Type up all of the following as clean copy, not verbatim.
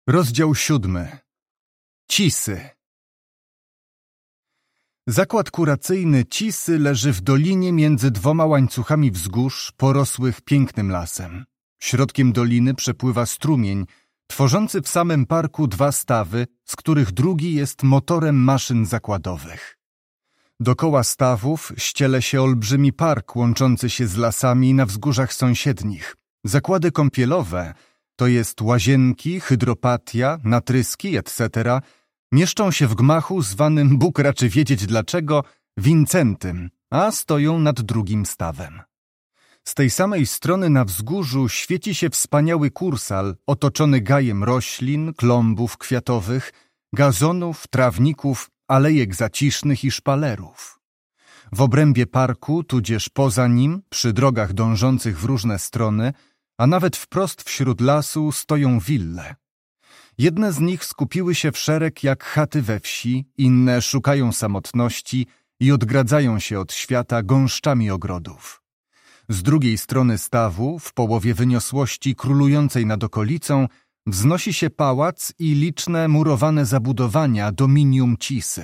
Rozdział 7. Cisy. Zakład kuracyjny Cisy leży w dolinie między dwoma łańcuchami wzgórz porosłych pięknym lasem. Środkiem doliny przepływa strumień, tworzący w samym parku dwa stawy, z których drugi jest motorem maszyn zakładowych. Dokoła stawów ściele się olbrzymi park łączący się z lasami na wzgórzach sąsiednich. Zakłady kąpielowe, to jest łazienki, hydropatia, natryski, etc., mieszczą się w gmachu zwanym, Bóg raczy wiedzieć dlaczego, Wincentym, a stoją nad drugim stawem. Z tej samej strony na wzgórzu świeci się wspaniały kursal, otoczony gajem roślin, klombów kwiatowych, gazonów, trawników, alejek zacisznych i szpalerów. W obrębie parku, tudzież poza nim, przy drogach dążących w różne strony, a nawet wprost wśród lasu stoją wille. Jedne z nich skupiły się w szereg jak chaty we wsi, inne szukają samotności i odgradzają się od świata gąszczami ogrodów. Z drugiej strony stawu, w połowie wyniosłości królującej nad okolicą, wznosi się pałac i liczne murowane zabudowania dominium Cisy.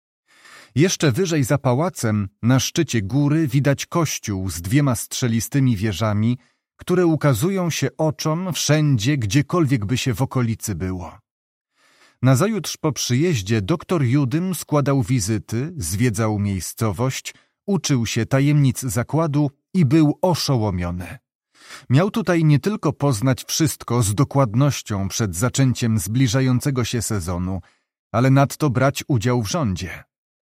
Jeszcze wyżej za pałacem, na szczycie góry, widać kościół z dwiema strzelistymi wieżami, które ukazują się oczom wszędzie, gdziekolwiek by się w okolicy było. Nazajutrz po przyjeździe doktor Judym składał wizyty, zwiedzał miejscowość, uczył się tajemnic zakładu i był oszołomiony. Miał tutaj nie tylko poznać wszystko z dokładnością przed zaczęciem zbliżającego się sezonu, ale nadto brać udział w rządzie.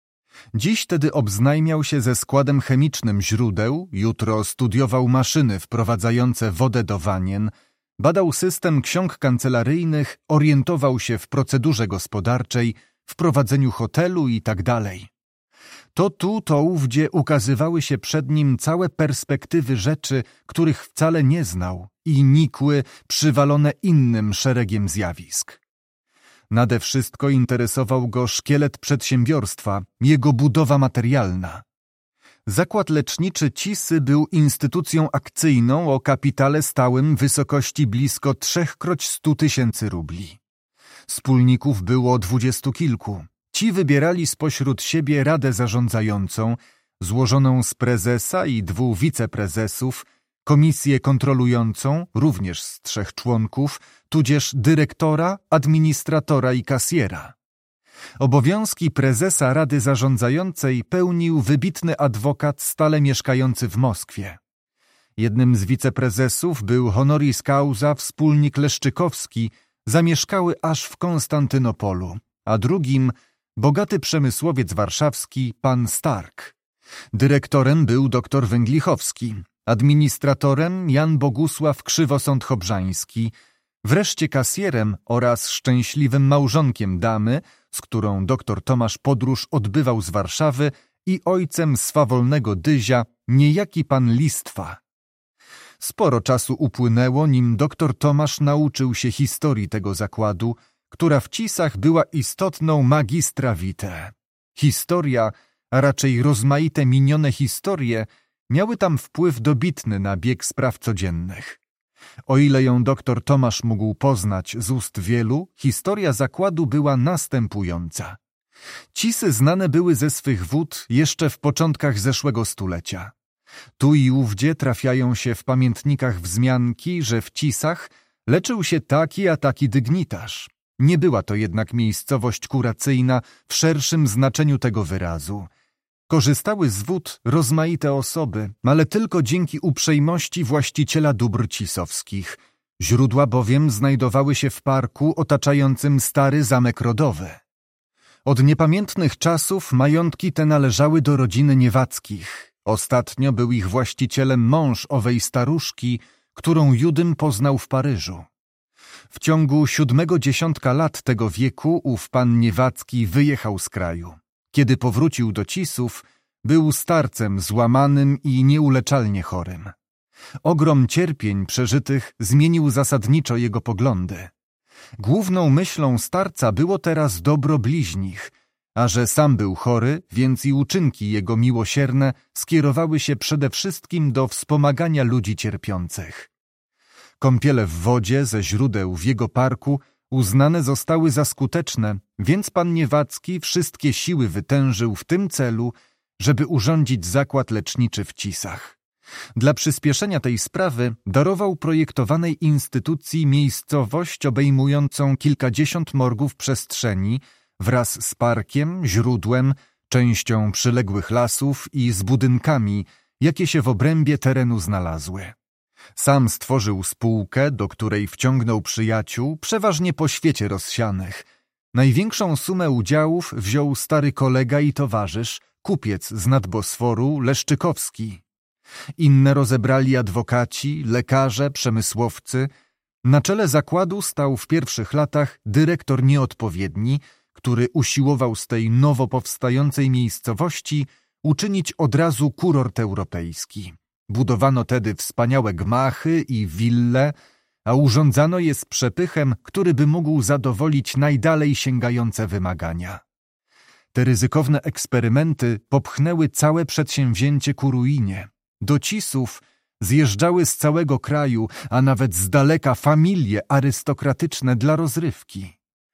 Dziś tedy obznajmiał się ze składem chemicznym źródeł, jutro studiował maszyny wprowadzające wodę do wanien, badał system ksiąg kancelaryjnych, orientował się w procedurze gospodarczej, w prowadzeniu hotelu itd. To tu, to ówdzie ukazywały się przed nim całe perspektywy rzeczy, których wcale nie znał i nikły, przywalone innym szeregiem zjawisk. Nade wszystko interesował go szkielet przedsiębiorstwa, jego budowa materialna. Zakład leczniczy Cisy był instytucją akcyjną o kapitale stałym wysokości blisko 300 000 rubli. Wspólników było 20 kilku. Ci wybierali spośród siebie radę zarządzającą, złożoną z prezesa i 2 wiceprezesów, komisję kontrolującą, również z 3 członków, tudzież dyrektora, administratora i kasjera. Obowiązki prezesa Rady Zarządzającej pełnił wybitny adwokat stale mieszkający w Moskwie. Jednym z wiceprezesów był honoris causa wspólnik Leszczykowski, zamieszkały aż w Konstantynopolu, a drugim bogaty przemysłowiec warszawski pan Stark. Dyrektorem był dr Węglichowski, administratorem Jan Bogusław Krzywosąd-Chobrzański, wreszcie kasjerem oraz szczęśliwym małżonkiem damy, z którą dr Tomasz podróż odbywał z Warszawy, i ojcem swawolnego Dyzia, niejaki pan Listwa. Sporo czasu upłynęło, nim dr Tomasz nauczył się historii tego zakładu, która w Cisach była istotną magistra vitae. Historia, a raczej rozmaite minione historie, miały tam wpływ dobitny na bieg spraw codziennych. O ile ją dr Tomasz mógł poznać z ust wielu, historia zakładu była następująca. Cisy znane były ze swych wód jeszcze w początkach zeszłego stulecia. Tu i ówdzie trafiają się w pamiętnikach wzmianki, że w Cisach leczył się taki a taki dygnitarz. Nie była to jednak miejscowość kuracyjna w szerszym znaczeniu tego wyrazu. Korzystały z wód rozmaite osoby, ale tylko dzięki uprzejmości właściciela dóbr cisowskich. Źródła bowiem znajdowały się w parku otaczającym stary zamek rodowy. Od niepamiętnych czasów majątki te należały do rodziny Niewackich. Ostatnio był ich właścicielem mąż owej staruszki, którą Judym poznał w Paryżu. W ciągu 7 dziesiątka lat tego wieku ów pan Niewacki wyjechał z kraju. Kiedy powrócił do Cisów, był starcem złamanym i nieuleczalnie chorym. Ogrom cierpień przeżytych zmienił zasadniczo jego poglądy. Główną myślą starca było teraz dobro bliźnich, a że sam był chory, więc i uczynki jego miłosierne skierowały się przede wszystkim do wspomagania ludzi cierpiących. Kąpiele w wodzie ze źródeł w jego parku uznane zostały za skuteczne, więc pan Niewacki wszystkie siły wytężył w tym celu, żeby urządzić zakład leczniczy w Cisach. Dla przyspieszenia tej sprawy darował projektowanej instytucji miejscowość obejmującą kilkadziesiąt morgów przestrzeni wraz z parkiem, źródłem, częścią przyległych lasów i z budynkami, jakie się w obrębie terenu znalazły. Sam stworzył spółkę, do której wciągnął przyjaciół, przeważnie po świecie rozsianych. Największą sumę udziałów wziął stary kolega i towarzysz, kupiec z nad Bosforu, Leszczykowski. Inne rozebrali adwokaci, lekarze, przemysłowcy. Na czele zakładu stał w pierwszych latach dyrektor nieodpowiedni, który usiłował z tej nowo powstającej miejscowości uczynić od razu kurort europejski. Budowano tedy wspaniałe gmachy i wille, a urządzano je z przepychem, który by mógł zadowolić najdalej sięgające wymagania. Te ryzykowne eksperymenty popchnęły całe przedsięwzięcie ku ruinie. Do Cisów zjeżdżały z całego kraju, a nawet z daleka familie arystokratyczne dla rozrywki.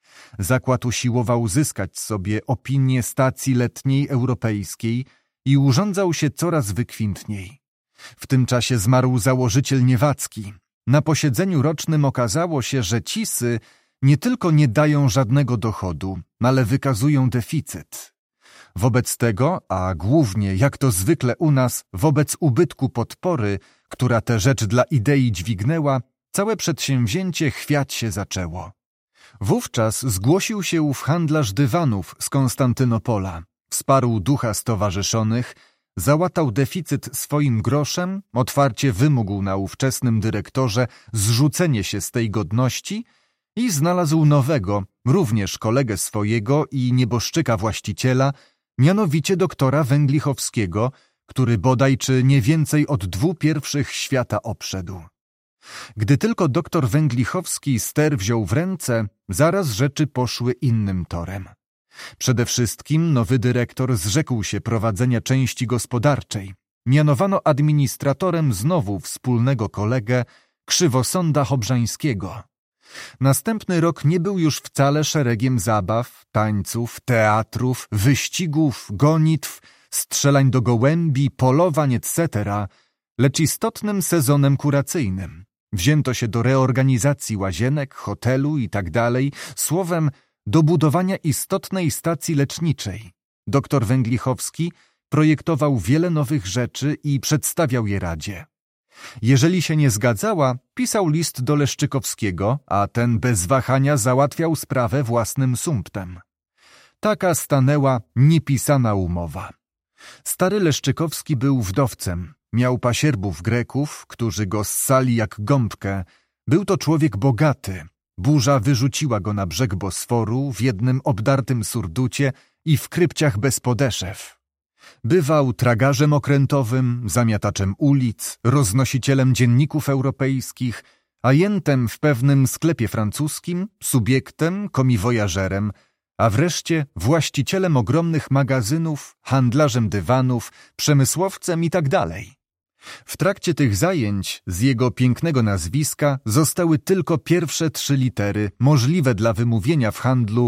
Zakład usiłował zyskać sobie opinię stacji letniej europejskiej i urządzał się coraz wykwintniej. W tym czasie zmarł założyciel Niewacki. Na posiedzeniu rocznym okazało się, że Cisy nie tylko nie dają żadnego dochodu, ale wykazują deficyt. Wobec tego, a głównie, jak to zwykle u nas, wobec ubytku podpory, która tę rzecz dla idei dźwignęła, całe przedsięwzięcie chwiać się zaczęło. Wówczas zgłosił się ów handlarz dywanów z Konstantynopola, wsparł ducha stowarzyszonych, załatał deficyt swoim groszem, otwarcie wymógł na ówczesnym dyrektorze zrzucenie się z tej godności i znalazł nowego, również kolegę swojego i nieboszczyka właściciela, mianowicie doktora Węglichowskiego, który bodaj czy nie więcej od 2 pierwszych świata obszedł. Gdy tylko doktor Węglichowski ster wziął w ręce, zaraz rzeczy poszły innym torem. Przede wszystkim nowy dyrektor zrzekł się prowadzenia części gospodarczej. Mianowano administratorem znowu wspólnego kolegę, Krzywosąda Chobrzańskiego. Następny rok nie był już wcale szeregiem zabaw, tańców, teatrów, wyścigów, gonitw, strzelań do gołębi, polowań etc., lecz istotnym sezonem kuracyjnym. Wzięto się do reorganizacji łazienek, hotelu itd., słowem do budowania istotnej stacji leczniczej. Doktor Węglichowski projektował wiele nowych rzeczy i przedstawiał je Radzie. Jeżeli się nie zgadzała, pisał list do Leszczykowskiego, a ten bez wahania załatwiał sprawę własnym sumptem. Taka stanęła niepisana umowa. Stary Leszczykowski był wdowcem, miał pasierbów Greków, którzy go ssali jak gąbkę. Był to człowiek bogaty. Burza wyrzuciła go na brzeg Bosforu w jednym obdartym surducie i w krypciach bez podeszew. Bywał tragarzem okrętowym, zamiataczem ulic, roznosicielem dzienników europejskich, ajentem w pewnym sklepie francuskim, subiektem, komiwojażerem, a wreszcie właścicielem ogromnych magazynów, handlarzem dywanów, przemysłowcem itd. W trakcie tych zajęć z jego pięknego nazwiska zostały tylko pierwsze 3 litery możliwe dla wymówienia w handlu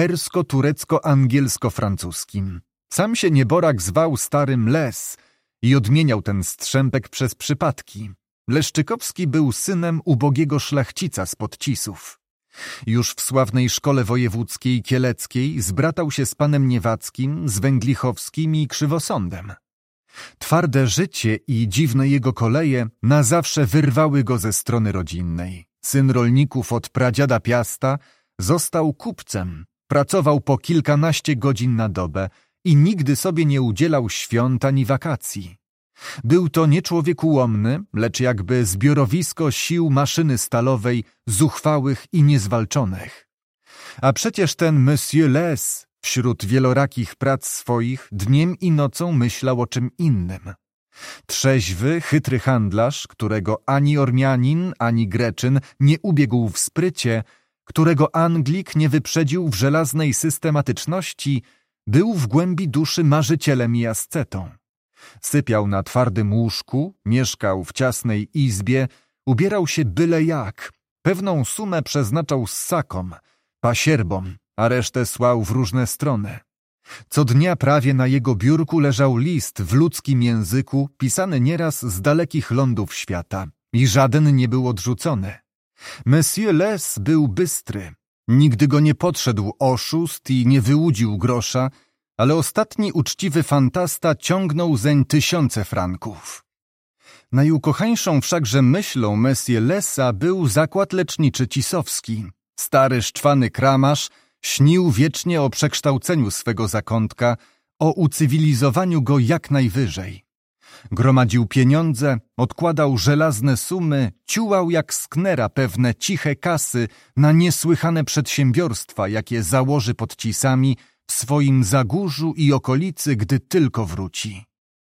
persko-turecko-angielsko-francuskim. Sam się nieborak zwał starym Les i odmieniał ten strzępek przez przypadki. Leszczykowski był synem ubogiego szlachcica spod Cisów. Już w sławnej szkole wojewódzkiej kieleckiej zbratał się z panem Niewackim, z Węglichowskim i Krzywosądem. Twarde życie i dziwne jego koleje na zawsze wyrwały go ze strony rodzinnej. Syn rolników od pradziada Piasta został kupcem, pracował po kilkanaście godzin na dobę i nigdy sobie nie udzielał świąt ani wakacji. Był to nie człowiek ułomny, lecz jakby zbiorowisko sił maszyny stalowej, zuchwałych i niezwalczonych. A przecież ten Monsieur Les wśród wielorakich prac swoich dniem i nocą myślał o czym innym. Trzeźwy, chytry handlarz, którego ani Ormianin, ani Greczyn nie ubiegł w sprycie, którego Anglik nie wyprzedził w żelaznej systematyczności, był w głębi duszy marzycielem i ascetą. Sypiał na twardym łóżku, mieszkał w ciasnej izbie, ubierał się byle jak, Pewną sumę przeznaczał ssakom, pasierbom, a resztę słał w różne strony. Co dnia prawie na jego biurku leżał list w ludzkim języku, pisany nieraz z dalekich lądów świata i żaden nie był odrzucony. Monsieur Les był bystry. Nigdy go nie podszedł oszust i nie wyłudził grosza, ale ostatni uczciwy fantasta ciągnął zeń 1000 franków. Najukochańszą wszakże myślą Monsieur Lesa był zakład leczniczy Cisowski. Stary szczwany kramarz śnił wiecznie o przekształceniu swego zakątka, o ucywilizowaniu go jak najwyżej. Gromadził pieniądze, odkładał żelazne sumy, ciułał jak sknera pewne ciche kasy na niesłychane przedsiębiorstwa, jakie założy pod Cisami w swoim Zagórzu i okolicy, gdy tylko wróci.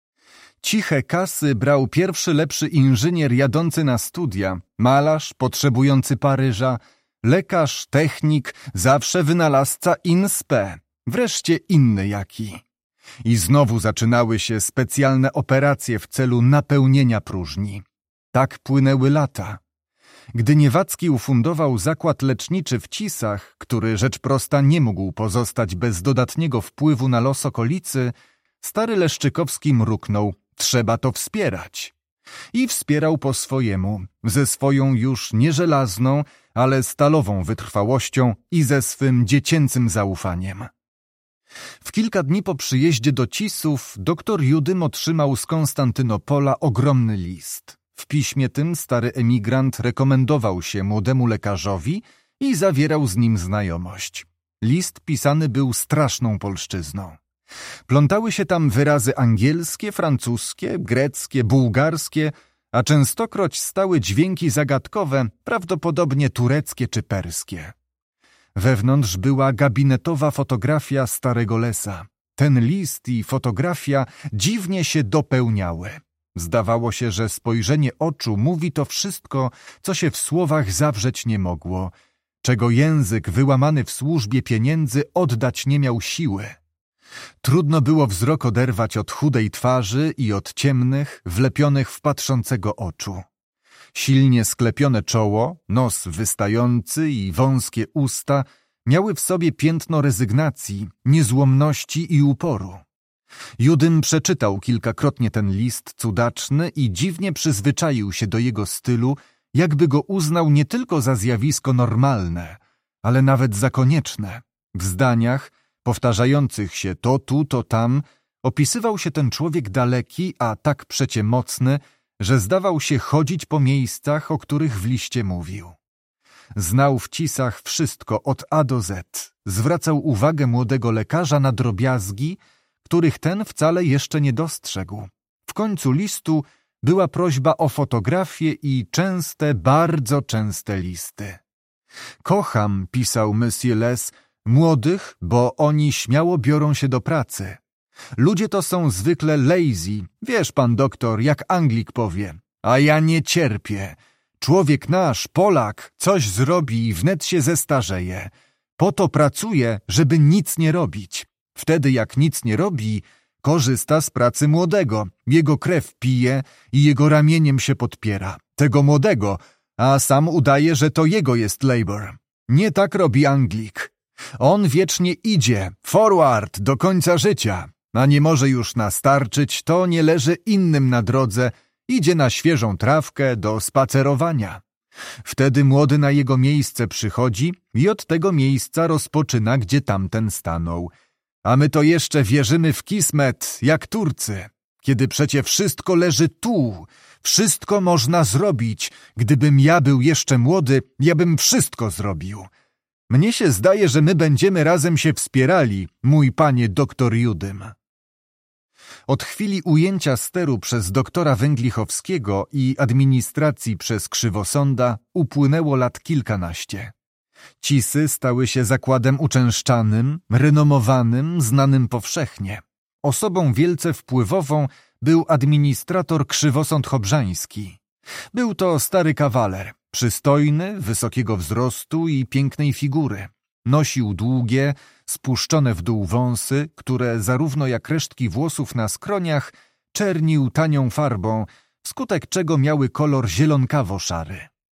Ciche kasy brał pierwszy lepszy inżynier jadący na studia, malarz potrzebujący Paryża, lekarz, technik, zawsze wynalazca in spe, wreszcie inny jaki. I znowu zaczynały się specjalne operacje w celu napełnienia próżni. Tak płynęły lata. Gdy Niewacki ufundował zakład leczniczy w Cisach, który rzecz prosta nie mógł pozostać bez dodatniego wpływu na los okolicy, stary Leszczykowski mruknął: trzeba to wspierać. I wspierał po swojemu, ze swoją już nie żelazną, ale stalową wytrwałością i ze swym dziecięcym zaufaniem. W kilka dni po przyjeździe do Cisów doktor Judym otrzymał z Konstantynopola ogromny list. W piśmie tym stary emigrant rekomendował się młodemu lekarzowi i zawierał z nim znajomość. List pisany był straszną polszczyzną. Plątały się tam wyrazy angielskie, francuskie, greckie, bułgarskie, a częstokroć stały dźwięki zagadkowe, prawdopodobnie tureckie czy perskie. Wewnątrz była gabinetowa fotografia starego Lesa. Ten list i fotografia dziwnie się dopełniały. Zdawało się, że spojrzenie oczu mówi to wszystko, co się w słowach zawrzeć nie mogło, czego język wyłamany w służbie pieniędzy oddać nie miał siły. Trudno było wzrok oderwać od chudej twarzy i od ciemnych, wlepionych w patrzącego oczu. Silnie sklepione czoło, nos wystający i wąskie usta miały w sobie piętno rezygnacji, niezłomności i uporu. Judym przeczytał kilkakrotnie ten list cudaczny i dziwnie przyzwyczaił się do jego stylu, jakby go uznał nie tylko za zjawisko normalne, ale nawet za konieczne. W zdaniach, powtarzających się to tu, to tam, opisywał się ten człowiek daleki, a tak przecie mocny, że zdawał się chodzić po miejscach, o których w liście mówił. Znał w Cisach wszystko od A do Z. Zwracał uwagę młodego lekarza na drobiazgi, których ten wcale jeszcze nie dostrzegł. W końcu listu była prośba o fotografię i częste, bardzo częste listy. Kocham, pisał Monsieur Les, młodych, bo oni śmiało biorą się do pracy. Ludzie to są zwykle lazy, wiesz pan doktor, jak Anglik powie, a ja nie cierpię. Człowiek nasz, Polak, coś zrobi i wnet się zestarzeje. Po to pracuje, żeby nic nie robić. Wtedy jak nic nie robi, korzysta z pracy młodego, jego krew pije i jego ramieniem się podpiera. Tego młodego, a sam udaje, że to jego jest labor. Nie tak robi Anglik. On wiecznie idzie, forward, do końca życia, a nie może już nastarczyć, to nie leży innym na drodze, idzie na świeżą trawkę do spacerowania. Wtedy młody na jego miejsce przychodzi i od tego miejsca rozpoczyna, gdzie tamten stanął. A my to jeszcze wierzymy w kismet, jak Turcy, kiedy przecie wszystko leży tu, wszystko można zrobić. Gdybym ja był jeszcze młody, ja bym wszystko zrobił. Mnie się zdaje, że my będziemy razem się wspierali, mój panie doktor Judym. Od chwili ujęcia steru przez doktora Węglichowskiego i administracji przez Krzywosąda upłynęło lat kilkanaście. Cisy stały się zakładem uczęszczanym, renomowanym, znanym powszechnie. Osobą wielce wpływową był administrator Krzywosąd Chobrzański. Był to stary kawaler, przystojny, wysokiego wzrostu i pięknej figury. Nosił długie, spuszczone w dół wąsy, które zarówno jak resztki włosów na skroniach czernił tanią farbą, wskutek czego miały kolor zielonkawo-szary.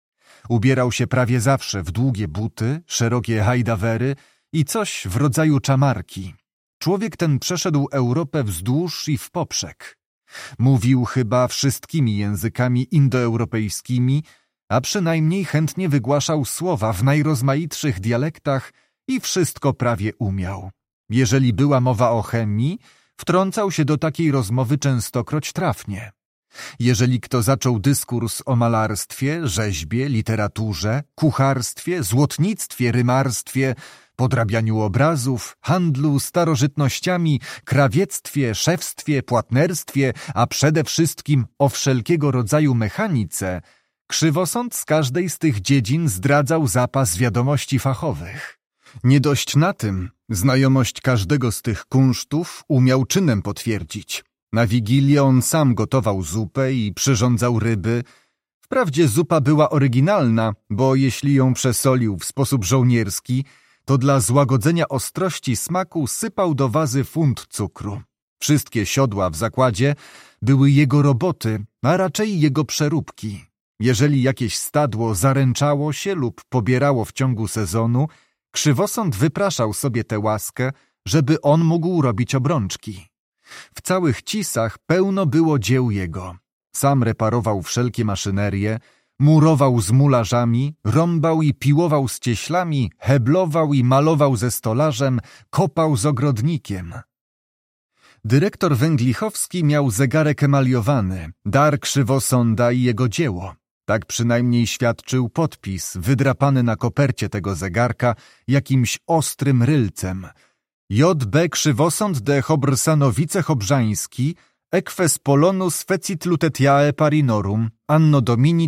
Ubierał się prawie zawsze w długie buty, szerokie hajdawery i coś w rodzaju czamarki. Człowiek ten przeszedł Europę wzdłuż i w poprzek. Mówił chyba wszystkimi językami indoeuropejskimi, a przynajmniej chętnie wygłaszał słowa w najrozmaitszych dialektach i wszystko prawie umiał. Jeżeli była mowa o chemii, wtrącał się do takiej rozmowy częstokroć trafnie. Jeżeli kto zaczął dyskurs o malarstwie, rzeźbie, literaturze, kucharstwie, złotnictwie, rymarstwie, podrabianiu obrazów, handlu starożytnościami, krawiectwie, szewstwie, płatnerstwie, a przede wszystkim o wszelkiego rodzaju mechanice, Krzywosąd z każdej z tych dziedzin zdradzał zapas wiadomości fachowych. Nie dość na tym, znajomość każdego z tych kunsztów umiał czynem potwierdzić. Na Wigilię on sam gotował zupę i przyrządzał ryby. Wprawdzie zupa była oryginalna, bo jeśli ją przesolił w sposób żołnierski, to dla złagodzenia ostrości smaku sypał do wazy funt cukru. Wszystkie siodła w zakładzie były jego roboty, a raczej jego przeróbki. Jeżeli jakieś stadło zaręczało się lub pobierało w ciągu sezonu, Krzywosąd wypraszał sobie tę łaskę, żeby on mógł robić obrączki. W całych Cisach pełno było dzieł jego. Sam reparował wszelkie maszynerie, murował z mularzami, rąbał i piłował z cieślami, heblował i malował ze stolarzem, kopał z ogrodnikiem. Dyrektor Węglichowski miał zegarek emaliowany, dar Krzywosąda i jego dzieło. Tak przynajmniej świadczył podpis, wydrapany na kopercie tego zegarka jakimś ostrym rylcem. J.B. Krzywosąd de Chobrysanowice Chobrzański, eques Polonus fecit lutetiae parinorum, anno domini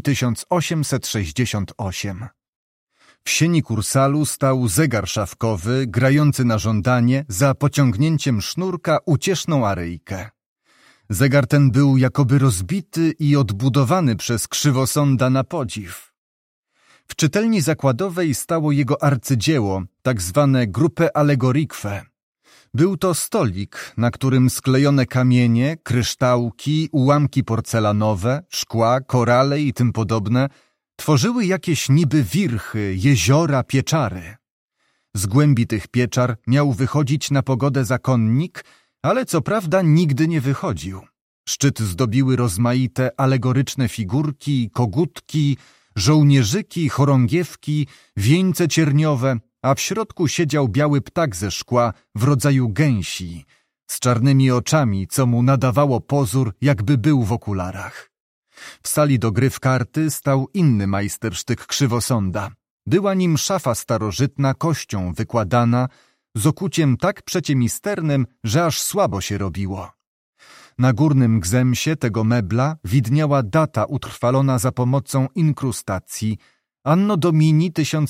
1868. W sieni kursalu stał zegar szafkowy, grający na żądanie, za pociągnięciem sznurka ucieszną aryjkę. Zegar ten był jakoby rozbity i odbudowany przez Krzywosąda na podziw. W czytelni zakładowej stało jego arcydzieło, tak zwane Gruppe Allegorique. Był to stolik, na którym sklejone kamienie, kryształki, ułamki porcelanowe, szkła, korale i tym podobne tworzyły jakieś niby wirchy, jeziora, pieczary. Z głębi tych pieczar miał wychodzić na pogodę zakonnik, ale co prawda nigdy nie wychodził. Szczyt zdobiły rozmaite alegoryczne figurki, kogutki, żołnierzyki, chorągiewki, wieńce cierniowe, a w środku siedział biały ptak ze szkła w rodzaju gęsi, z czarnymi oczami, co mu nadawało pozór, jakby był w okularach. W sali do gry w karty stał inny majstersztyk Krzywosąda. Była nim szafa starożytna kością wykładana, z okuciem tak przeciemisternym, że aż słabo się robiło. Na górnym gzemsie tego mebla widniała data utrwalona za pomocą inkrustacji anno domini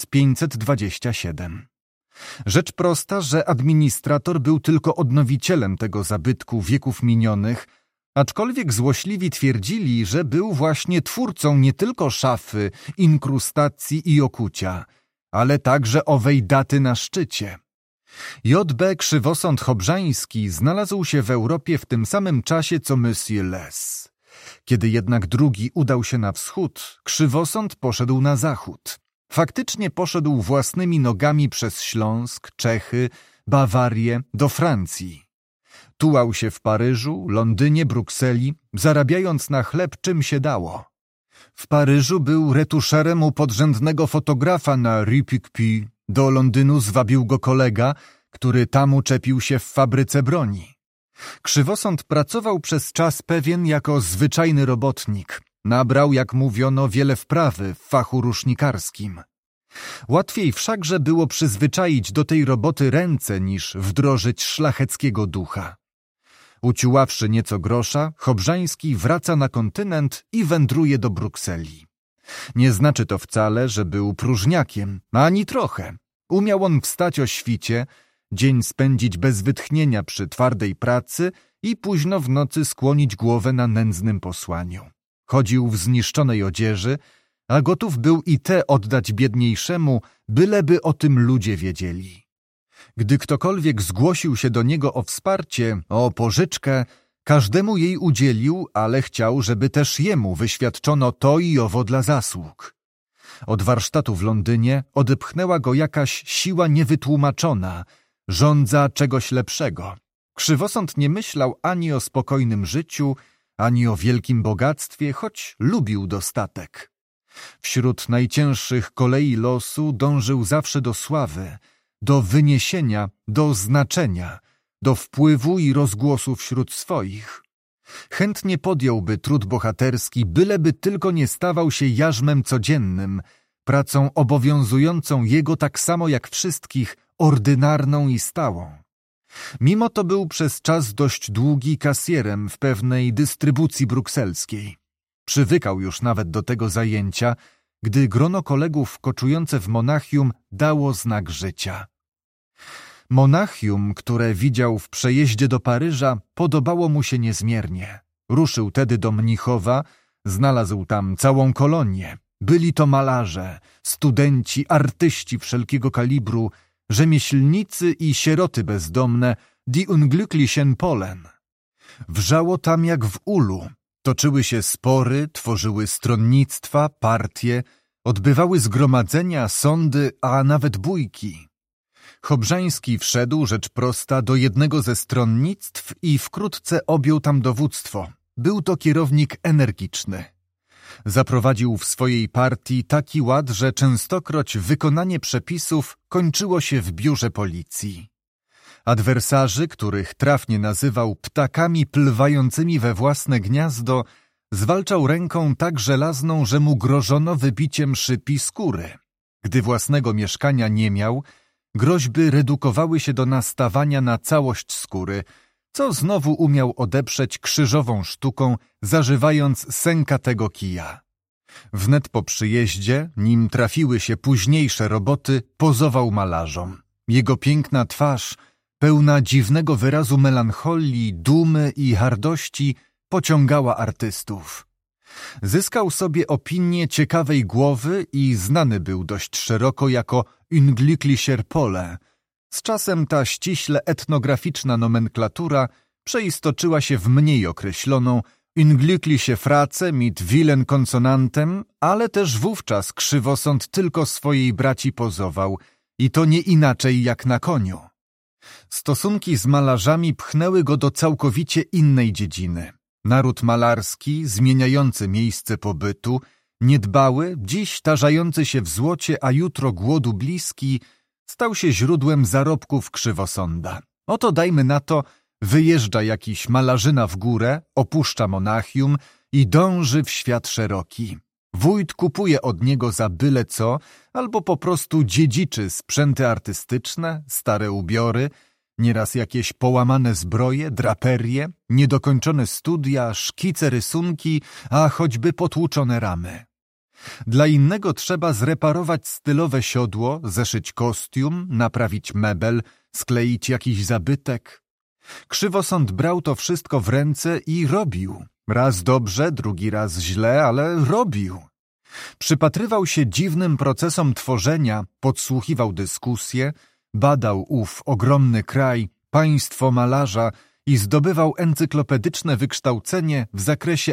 1527. Rzecz prosta, że administrator był tylko odnowicielem tego zabytku wieków minionych, aczkolwiek złośliwi twierdzili, że był właśnie twórcą nie tylko szafy, inkrustacji i okucia, ale także owej daty na szczycie. J.B. Krzywosąd Chobrzański znalazł się w Europie w tym samym czasie co Monsieur Les. Kiedy jednak drugi udał się na wschód, Krzywosąd poszedł na zachód. Faktycznie poszedł własnymi nogami przez Śląsk, Czechy, Bawarię, do Francji. Tułał się w Paryżu, Londynie, Brukseli, zarabiając na chleb czym się dało. W Paryżu był retuszerem u podrzędnego fotografa na Rue Picpus. Do Londynu zwabił go kolega, który tam uczepił się w fabryce broni. Krzywosąd pracował przez czas pewien jako zwyczajny robotnik. Nabrał, jak mówiono, wiele wprawy w fachu rusznikarskim. Łatwiej wszakże było przyzwyczaić do tej roboty ręce niż wdrożyć szlacheckiego ducha. Uciuławszy nieco grosza, Chobrzański wraca na kontynent i wędruje do Brukseli. Nie znaczy to wcale, że był próżniakiem, ani trochę. Umiał on wstać o świcie, dzień spędzić bez wytchnienia przy twardej pracy i późno w nocy skłonić głowę na nędznym posłaniu. Chodził w zniszczonej odzieży, a gotów był i te oddać biedniejszemu, byleby o tym ludzie wiedzieli. Gdy ktokolwiek zgłosił się do niego o wsparcie, o pożyczkę, każdemu jej udzielił, ale chciał, żeby też jemu wyświadczono to i owo dla zasług. Od warsztatu w Londynie odepchnęła go jakaś siła niewytłumaczona, żądza czegoś lepszego. Krzywosąd nie myślał ani o spokojnym życiu, ani o wielkim bogactwie, choć lubił dostatek. Wśród najcięższych kolei losu dążył zawsze do sławy, do wyniesienia, do znaczenia, do wpływu i rozgłosu wśród swoich. Chętnie podjąłby trud bohaterski, byleby tylko nie stawał się jarzmem codziennym, pracą obowiązującą jego tak samo jak wszystkich, ordynarną i stałą. Mimo to był przez czas dość długi kasjerem w pewnej dystrybucji brukselskiej. Przywykał już nawet do tego zajęcia, gdy grono kolegów koczujące w Monachium dało znak życia. Monachium, które widział w przejeździe do Paryża, podobało mu się niezmiernie. Ruszył tedy do Mnichowa, znalazł tam całą kolonię. Byli to malarze, studenci, artyści wszelkiego kalibru, rzemieślnicy i sieroty bezdomne, die unglücklichen Polen. Wrzało tam jak w ulu. Toczyły się spory, tworzyły stronnictwa, partie, odbywały zgromadzenia, sądy, a nawet bójki. Chobrzański wszedł, rzecz prosta, do jednego ze stronnictw i wkrótce objął tam dowództwo. Był to kierownik energiczny. Zaprowadził w swojej partii taki ład, że częstokroć wykonanie przepisów kończyło się w biurze policji. Adwersarzy, których trafnie nazywał ptakami plwającymi we własne gniazdo, zwalczał ręką tak żelazną, że mu grożono wybiciem szypi skóry. Gdy własnego mieszkania nie miał, groźby redukowały się do nastawania na całość skóry, co znowu umiał odeprzeć krzyżową sztuką, zażywając sękatego kija. Wnet po przyjeździe, nim trafiły się późniejsze roboty, pozował malarzom. Jego piękna twarz, pełna dziwnego wyrazu melancholii, dumy i hardości, pociągała artystów. Zyskał sobie opinię ciekawej głowy i znany był dość szeroko jako unglücklicher Pole. Z czasem ta ściśle etnograficzna nomenklatura przeistoczyła się w mniej określoną unglückliche Frace mit vielen konsonantem, ale też wówczas Krzywosąd tylko swojej braci pozował i to nie inaczej jak na koniu. Stosunki z malarzami pchnęły go do całkowicie innej dziedziny. Naród malarski, zmieniający miejsce pobytu, niedbały, dziś tarzający się w złocie, a jutro głodu bliski, stał się źródłem zarobków Krzywosąda. Oto dajmy na to, wyjeżdża jakiś malarzyna w górę, opuszcza Monachium i dąży w świat szeroki. Wójt kupuje od niego za byle co, albo po prostu dziedziczy sprzęty artystyczne, stare ubiory, nieraz jakieś połamane zbroje, draperie, niedokończone studia, szkice, rysunki, a choćby potłuczone ramy. Dla innego trzeba zreparować stylowe siodło, zeszyć kostium, naprawić mebel, skleić jakiś zabytek. Krzywosąd brał to wszystko w ręce i robił. Raz dobrze, drugi raz źle, ale robił. Przypatrywał się dziwnym procesom tworzenia, podsłuchiwał dyskusje, badał ów ogromny kraj, państwo malarza i zdobywał encyklopedyczne wykształcenie w zakresie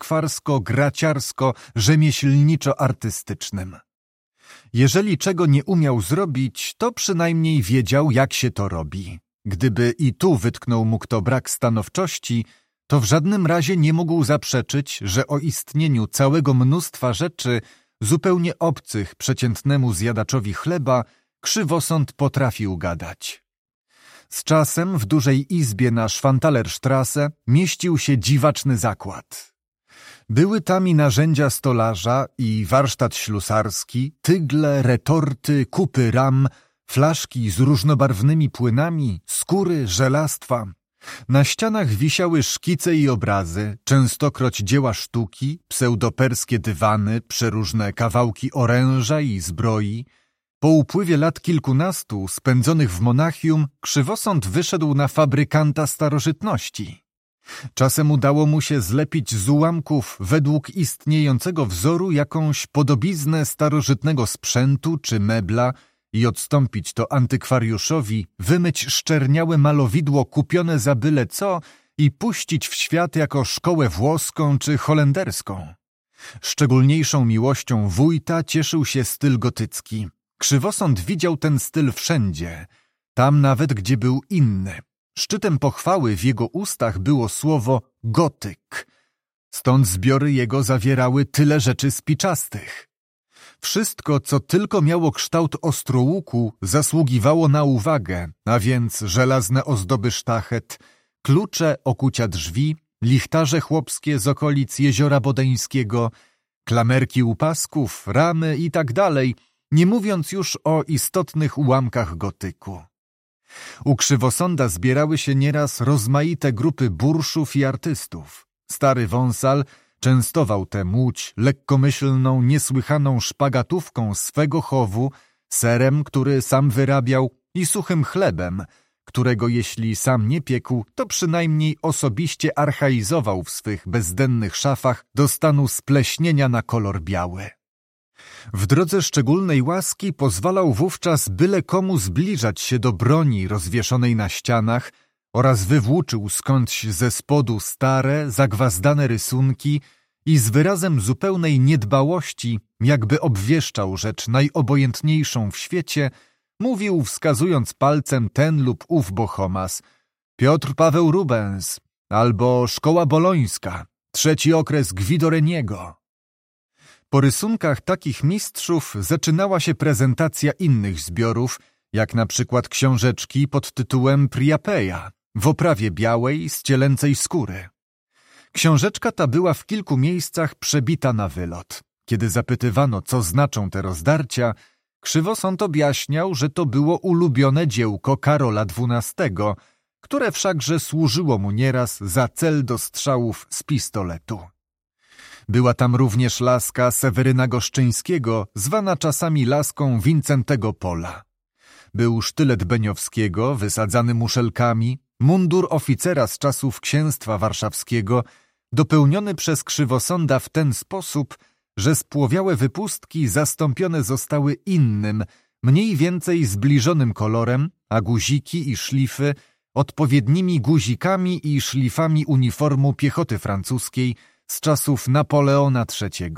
antykwarsko-graciarsko-rzemieślniczo-artystycznym. Jeżeli czego nie umiał zrobić, to przynajmniej wiedział, jak się to robi. Gdyby i tu wytknął mu kto brak stanowczości, to w żadnym razie nie mógł zaprzeczyć, że o istnieniu całego mnóstwa rzeczy zupełnie obcych przeciętnemu zjadaczowi chleba Krzywosąd potrafił gadać. Z czasem w dużej izbie na Schwanthalerstrasse mieścił się dziwaczny zakład. Były tam i narzędzia stolarza, i warsztat ślusarski, tygle, retorty, kupy ram, flaszki z różnobarwnymi płynami, skóry, żelastwa. Na ścianach wisiały szkice i obrazy, częstokroć dzieła sztuki, pseudoperskie dywany, przeróżne kawałki oręża i zbroi. Po upływie lat kilkunastu spędzonych w Monachium Krzywosąd wyszedł na fabrykanta starożytności. Czasem udało mu się zlepić z ułamków według istniejącego wzoru jakąś podobiznę starożytnego sprzętu czy mebla i odstąpić to antykwariuszowi, wymyć szczerniałe malowidło kupione za byle co i puścić w świat jako szkołę włoską czy holenderską. Szczególniejszą miłością wójta cieszył się styl gotycki. Krzywosąd widział ten styl wszędzie, tam nawet gdzie był inny. Szczytem pochwały w jego ustach było słowo gotyk. Stąd zbiory jego zawierały tyle rzeczy spiczastych. Wszystko, co tylko miało kształt ostrołuku, zasługiwało na uwagę, a więc żelazne ozdoby sztachet, klucze, okucia drzwi, lichtarze chłopskie z okolic Jeziora Bodeńskiego, klamerki u pasków, ramy i tak dalej, nie mówiąc już o istotnych ułamkach gotyku. U Krzywosąda zbierały się nieraz rozmaite grupy burszów i artystów. Stary wąsal częstował tę Łódź lekkomyślną, niesłychaną szpagatówką swego chowu, serem, który sam wyrabiał, i suchym chlebem, którego jeśli sam nie piekł, to przynajmniej osobiście archaizował w swych bezdennych szafach do stanu spleśnienia na kolor biały. W drodze szczególnej łaski pozwalał wówczas byle komu zbliżać się do broni rozwieszonej na ścianach oraz wywłóczył skądś ze spodu stare, zagwazdane rysunki i z wyrazem zupełnej niedbałości, jakby obwieszczał rzecz najobojętniejszą w świecie, mówił, wskazując palcem ten lub ów bohomas: Piotr Paweł Rubens, albo Szkoła Bolońska, trzeci okres Gwidoreniego. Po rysunkach takich mistrzów zaczynała się prezentacja innych zbiorów, jak na przykład książeczki pod tytułem Priapeja, w oprawie białej z cielęcej skóry. Książeczka ta była w kilku miejscach przebita na wylot. Kiedy zapytywano, co znaczą te rozdarcia, Krzywosąd objaśniał, że to było ulubione dziełko Karola XII, które wszakże służyło mu nieraz za cel do strzałów z pistoletu. Była tam również laska Seweryna Goszczyńskiego, zwana czasami laską Wincentego Pola. Był sztylet Beniowskiego, wysadzany muszelkami, mundur oficera z czasów księstwa warszawskiego, dopełniony przez Krzywosąda w ten sposób, że spłowiałe wypustki zastąpione zostały innym, mniej więcej zbliżonym kolorem, a guziki i szlify odpowiednimi guzikami i szlifami uniformu piechoty francuskiej z czasów Napoleona III.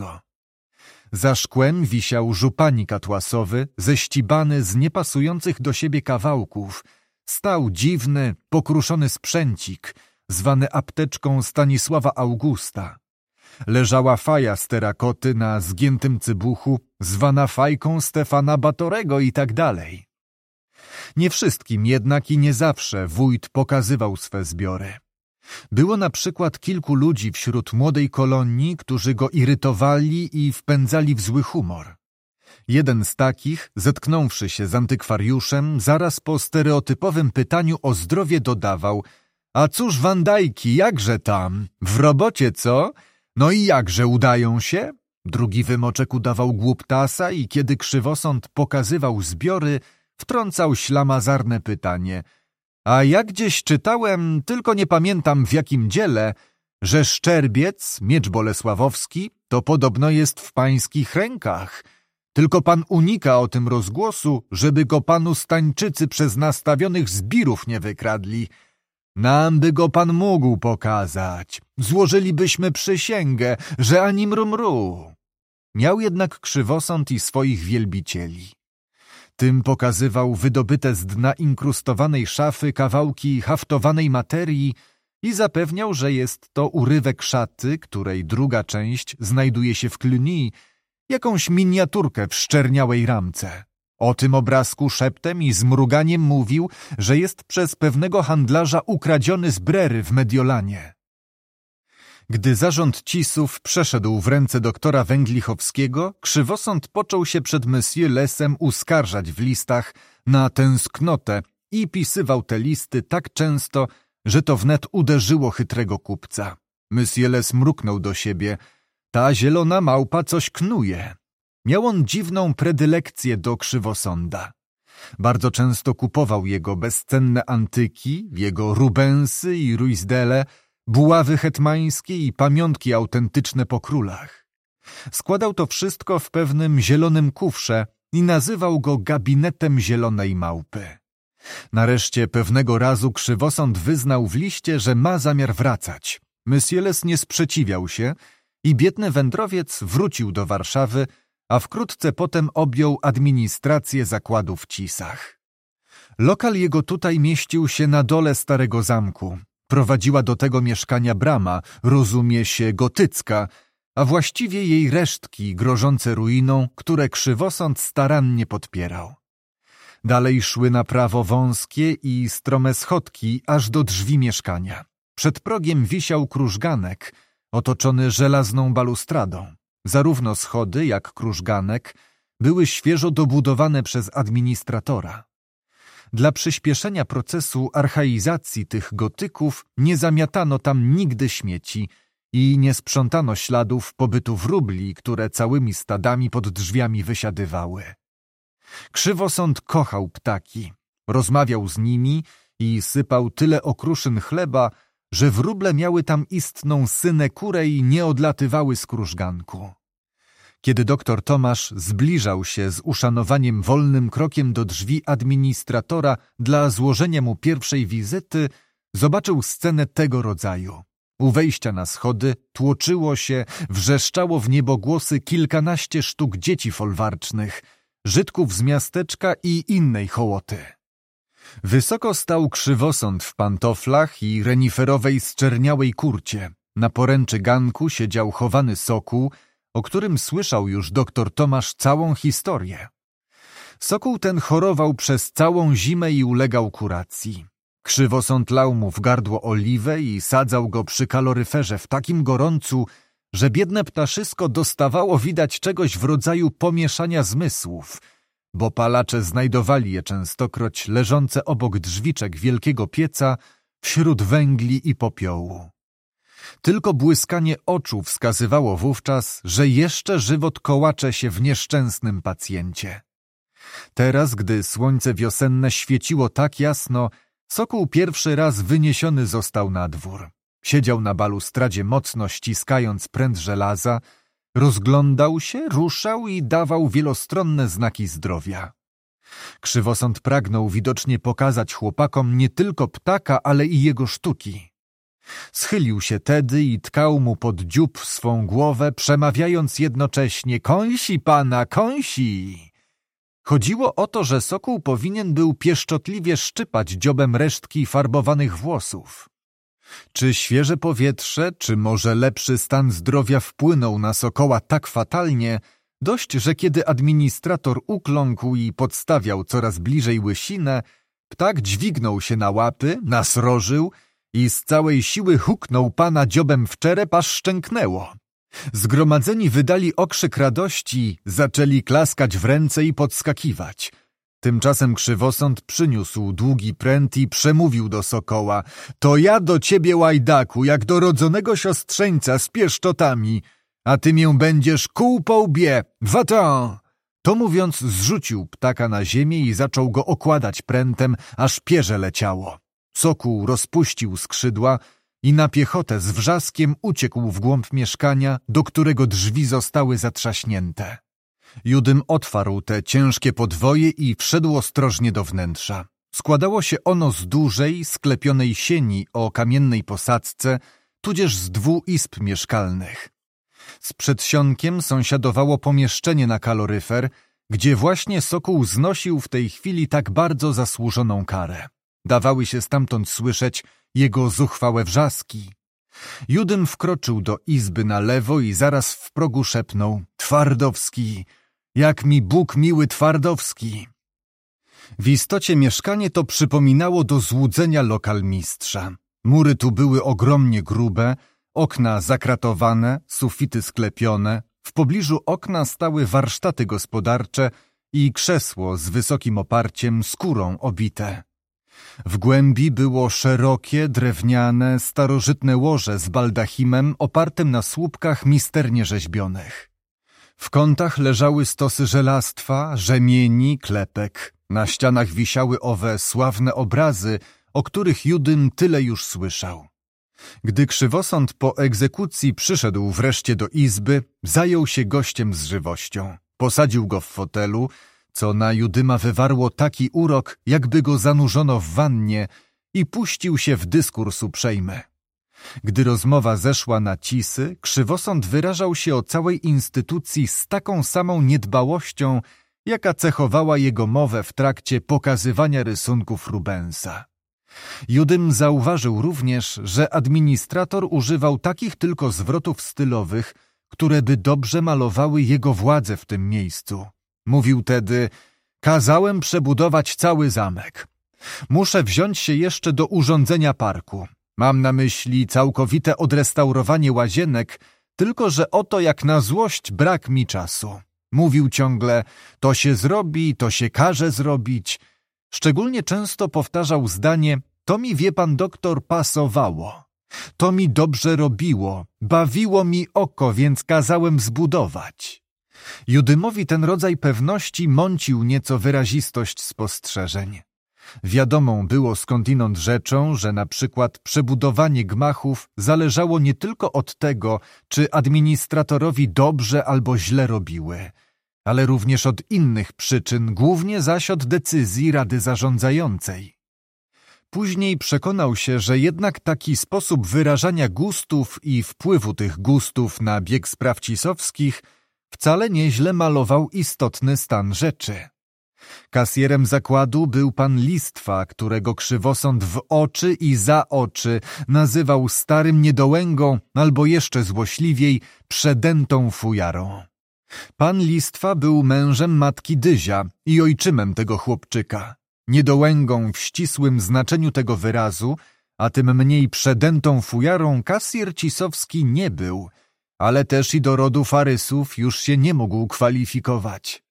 Za szkłem wisiał żupanik atłasowy, ześcibany z niepasujących do siebie kawałków. Stał dziwny, pokruszony sprzęcik, zwany apteczką Stanisława Augusta. Leżała faja z terakoty na zgiętym cybuchu, zwana fajką Stefana Batorego i tak dalej. Nie wszystkim jednak i nie zawsze wójt pokazywał swe zbiory. Było na przykład kilku ludzi wśród młodej kolonii, którzy go irytowali i wpędzali w zły humor. Jeden z takich, zetknąwszy się z antykwariuszem, zaraz po stereotypowym pytaniu o zdrowie dodawał: a cóż Wandajki, jakże tam? W robocie, co? No i jakże udają się? Drugi wymoczek udawał głuptasa i kiedy Krzywosąd pokazywał zbiory, wtrącał ślamazarne pytanie: a ja gdzieś czytałem, tylko nie pamiętam w jakim dziele, że Szczerbiec, miecz bolesławowski, to podobno jest w pańskich rękach. Tylko pan unika o tym rozgłosu, żeby go panu Stańczycy przez nastawionych zbirów nie wykradli. Nam by go pan mógł pokazać. Złożylibyśmy przysięgę, że ani mru. Miał jednak Krzywosąd i swoich wielbicieli. Tym pokazywał wydobyte z dna inkrustowanej szafy kawałki haftowanej materii i zapewniał, że jest to urywek szaty, której druga część znajduje się w Cluny, jakąś miniaturkę w szczerniałej ramce. O tym obrazku szeptem i z mruganiem mówił, że jest przez pewnego handlarza ukradziony z Brery w Mediolanie. Gdy zarząd Cisów przeszedł w ręce doktora Węglichowskiego, Krzywosąd począł się przed Monsieur Lesem uskarżać w listach na tęsknotę i pisywał te listy tak często, że to wnet uderzyło chytrego kupca. Monsieur Les mruknął do siebie: ta zielona małpa coś knuje. Miał on dziwną predylekcję do Krzywosąda. Bardzo często kupował jego bezcenne antyki, jego Rubensy i Ruysdele, buławy hetmańskie i pamiątki autentyczne po królach. Składał to wszystko w pewnym zielonym kufrze i nazywał go gabinetem zielonej małpy. Nareszcie pewnego razu Krzywosąd wyznał w liście, że ma zamiar wracać. Monsieur Les nie sprzeciwiał się i biedny wędrowiec wrócił do Warszawy, a wkrótce potem objął administrację zakładu w Cisach. Lokal jego tutaj mieścił się na dole Starego Zamku. Prowadziła do tego mieszkania brama, rozumie się gotycka, a właściwie jej resztki grożące ruiną, które Krzywosąd starannie podpierał. Dalej szły na prawo wąskie i strome schodki aż do drzwi mieszkania. Przed progiem wisiał krużganek, otoczony żelazną balustradą. Zarówno schody, jak krużganek były świeżo dobudowane przez administratora. Dla przyspieszenia procesu archaizacji tych gotyków nie zamiatano tam nigdy śmieci i nie sprzątano śladów pobytu wróbli, które całymi stadami pod drzwiami wysiadywały. Krzywosąd kochał ptaki, rozmawiał z nimi i sypał tyle okruszyn chleba, że wróble miały tam istną synekurę i nie odlatywały z krużganku. Kiedy doktor Tomasz zbliżał się z uszanowaniem wolnym krokiem do drzwi administratora dla złożenia mu pierwszej wizyty, zobaczył scenę tego rodzaju. U wejścia na schody tłoczyło się, wrzeszczało w niebogłosy kilkanaście sztuk dzieci folwarcznych, Żydków z miasteczka i innej hołoty. Wysoko stał Krzywosąd w pantoflach i reniferowej zczerniałej kurcie. Na poręczy ganku siedział chowany Sokół, o którym słyszał już doktor Tomasz całą historię. Sokół ten chorował przez całą zimę i ulegał kuracji. Krzywosąd lał mu w gardło oliwę i sadzał go przy kaloryferze w takim gorącu, że biedne ptaszysko dostawało widać czegoś w rodzaju pomieszania zmysłów, bo palacze znajdowali je częstokroć leżące obok drzwiczek wielkiego pieca wśród węgli i popiołu. Tylko błyskanie oczu wskazywało wówczas, że jeszcze żywot kołacze się w nieszczęsnym pacjencie. Teraz, gdy słońce wiosenne świeciło tak jasno, Sokół pierwszy raz wyniesiony został na dwór. Siedział na balustradzie mocno ściskając pręt żelaza, rozglądał się, ruszał i dawał wielostronne znaki zdrowia. Krzywosąd pragnął widocznie pokazać chłopakom nie tylko ptaka, ale i jego sztuki. Schylił się tedy i tkał mu pod dziób swą głowę, przemawiając jednocześnie: „Kąsi pana, kąsi!” Chodziło o to, że Sokół powinien był pieszczotliwie szczypać dziobem resztki farbowanych włosów. Czy świeże powietrze, czy może lepszy stan zdrowia wpłynął na Sokoła tak fatalnie, dość, że kiedy administrator ukląkł i podstawiał coraz bliżej łysinę, ptak dźwignął się na łapy, nasrożył i z całej siły huknął pana dziobem w czerep, aż szczęknęło. Zgromadzeni wydali okrzyk radości, zaczęli klaskać w ręce i podskakiwać. Tymczasem Krzywosąd przyniósł długi pręt i przemówił do Sokoła: „To ja do ciebie, łajdaku, jak do rodzonego siostrzeńca z pieszczotami, a ty mię będziesz kół po łbie, va-t'en!” To mówiąc zrzucił ptaka na ziemię i zaczął go okładać prętem, aż pierze leciało. Sokół rozpuścił skrzydła i na piechotę z wrzaskiem uciekł w głąb mieszkania, do którego drzwi zostały zatrzaśnięte. Judym otwarł te ciężkie podwoje i wszedł ostrożnie do wnętrza. Składało się ono z dużej, sklepionej sieni o kamiennej posadzce, tudzież z 2 izb mieszkalnych. Z przedsionkiem sąsiadowało pomieszczenie na kaloryfer, gdzie właśnie Sokół znosił w tej chwili tak bardzo zasłużoną karę. Dawały się stamtąd słyszeć jego zuchwałe wrzaski. Judym wkroczył do izby na lewo i zaraz w progu szepnął: „Twardowski! Jak mi Bóg miły Twardowski!” W istocie mieszkanie to przypominało do złudzenia lokal mistrza. Mury tu były ogromnie grube, okna zakratowane, sufity sklepione, w pobliżu okna stały warsztaty gospodarcze i krzesło z wysokim oparciem skórą obite. W głębi było szerokie, drewniane, starożytne łoże z baldachimem opartym na słupkach misternie rzeźbionych. W kątach leżały stosy żelastwa, rzemieni, klepek. Na ścianach wisiały owe sławne obrazy, o których Judym tyle już słyszał. Gdy Krzywosąd po egzekucji przyszedł wreszcie do izby, zajął się gościem z żywością. Posadził go w fotelu, co na Judyma wywarło taki urok, jakby go zanurzono w wannie, i puścił się w dyskurs uprzejmy. Gdy rozmowa zeszła na cisy, krzywosąd wyrażał się o całej instytucji z taką samą niedbałością, jaka cechowała jego mowę w trakcie pokazywania rysunków Rubensa. Judym zauważył również, że administrator używał takich tylko zwrotów stylowych, które by dobrze malowały jego władzę w tym miejscu. Mówił tedy: kazałem przebudować cały zamek. Muszę wziąć się jeszcze do urządzenia parku. Mam na myśli całkowite odrestaurowanie łazienek, tylko że oto jak na złość brak mi czasu. Mówił ciągle: to się zrobi, to się każe zrobić. Szczególnie często powtarzał zdanie: to mi, wie pan doktor, pasowało. To mi dobrze robiło, bawiło mi oko, więc kazałem zbudować. Judymowi ten rodzaj pewności mącił nieco wyrazistość spostrzeżeń. Wiadomą było skądinąd rzeczą, że na przykład przebudowanie gmachów zależało nie tylko od tego, czy administratorowi dobrze albo źle robiły, ale również od innych przyczyn, głównie zaś od decyzji Rady Zarządzającej. Później przekonał się, że jednak taki sposób wyrażania gustów i wpływu tych gustów na bieg spraw cisowskich wcale nieźle malował istotny stan rzeczy. Kasjerem zakładu był pan Listwa, którego krzywosąd w oczy i za oczy nazywał starym niedołęgą albo jeszcze złośliwiej przedętą fujarą. Pan Listwa był mężem matki Dyzia i ojczymem tego chłopczyka. Niedołęgą w ścisłym znaczeniu tego wyrazu, a tym mniej przedętą fujarą kasjer cisowski nie był, ale też i do rodu Farysów już się nie mógł kwalifikować.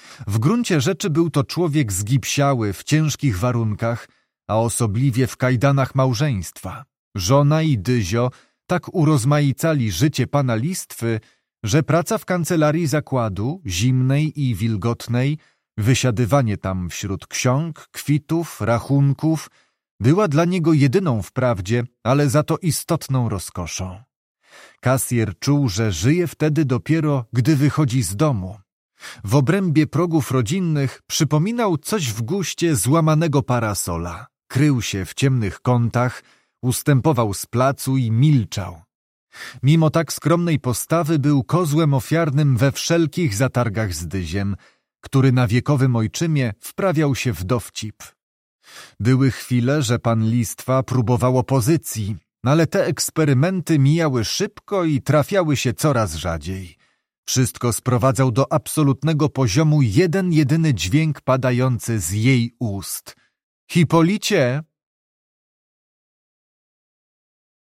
W gruncie rzeczy był to człowiek zgipsiały w ciężkich warunkach, a osobliwie w kajdanach małżeństwa. Żona i Dyzio tak urozmaicali życie pana Listwy, że praca w kancelarii zakładu, zimnej i wilgotnej, wysiadywanie tam wśród ksiąg, kwitów, rachunków, była dla niego jedyną wprawdzie, ale za to istotną rozkoszą. Kasjer czuł, że żyje wtedy dopiero, gdy wychodzi z domu. W obrębie progów rodzinnych przypominał coś w guście złamanego parasola. Krył się w ciemnych kątach, ustępował z placu i milczał. Mimo tak skromnej postawy był kozłem ofiarnym we wszelkich zatargach z Dyziem, który na wiekowym ojczymie wprawiał się w dowcip. Były chwile, że pan Listwa próbował opozycji, ale te eksperymenty mijały szybko i trafiały się coraz rzadziej. Wszystko sprowadzał do absolutnego poziomu jeden jedyny dźwięk padający z jej ust. Hipolicie,